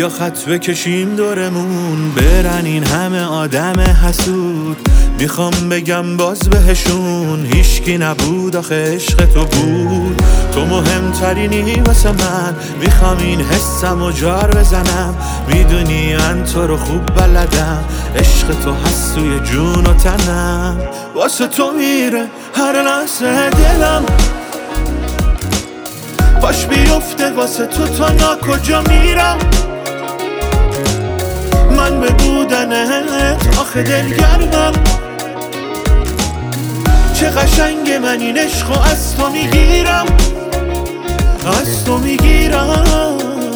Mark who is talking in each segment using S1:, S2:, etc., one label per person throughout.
S1: بیا خط بکشیم دورمون، برن این همه آدم حسود. میخوام بگم باز بهشون هیچکی نبود، آخه عشق تو بود. تو مهمترینی واسه من، میخوام این حسم و جار بزنم. میدونی من تو رو خوب بلدم، عشق تو هست توی جون و تنم. واسه تو میره هر لحظه دلم، باش بیفته واسه تو تا کجا میرم. من به بودنت آخه دلگرمم، چه قشنگ من این عشقو از تو میگیرم، از تو میگیرم.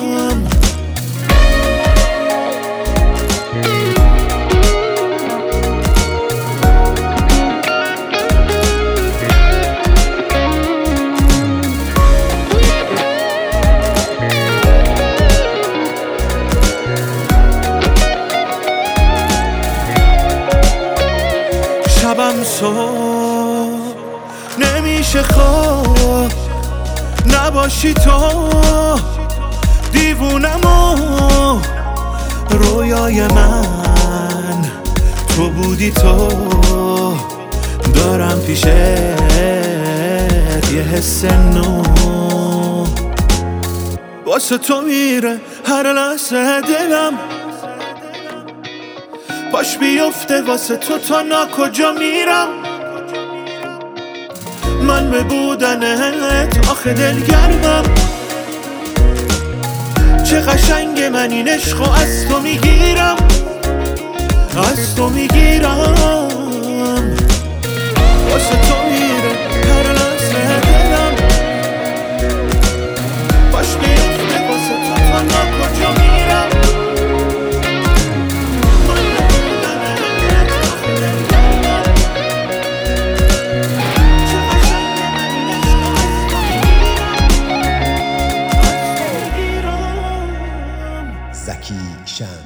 S1: شبم صبح نمیشه خواب، نباشی تو دیوونم و رویای من. تو بودی تو، دارم پیشت یه حس نو. واسه تو میره هر لحظه دلم، باش بیفته واسه تو تا کجا میرم. من به بودنت آخه دلگرمم، چه قشنگ من این عشقو از تو میگیرم، از تو میگیرم. واسه تو میره هر لحظه دلم، باش بیفته واسه تو تا کجا میرم.
S2: زکی شمس.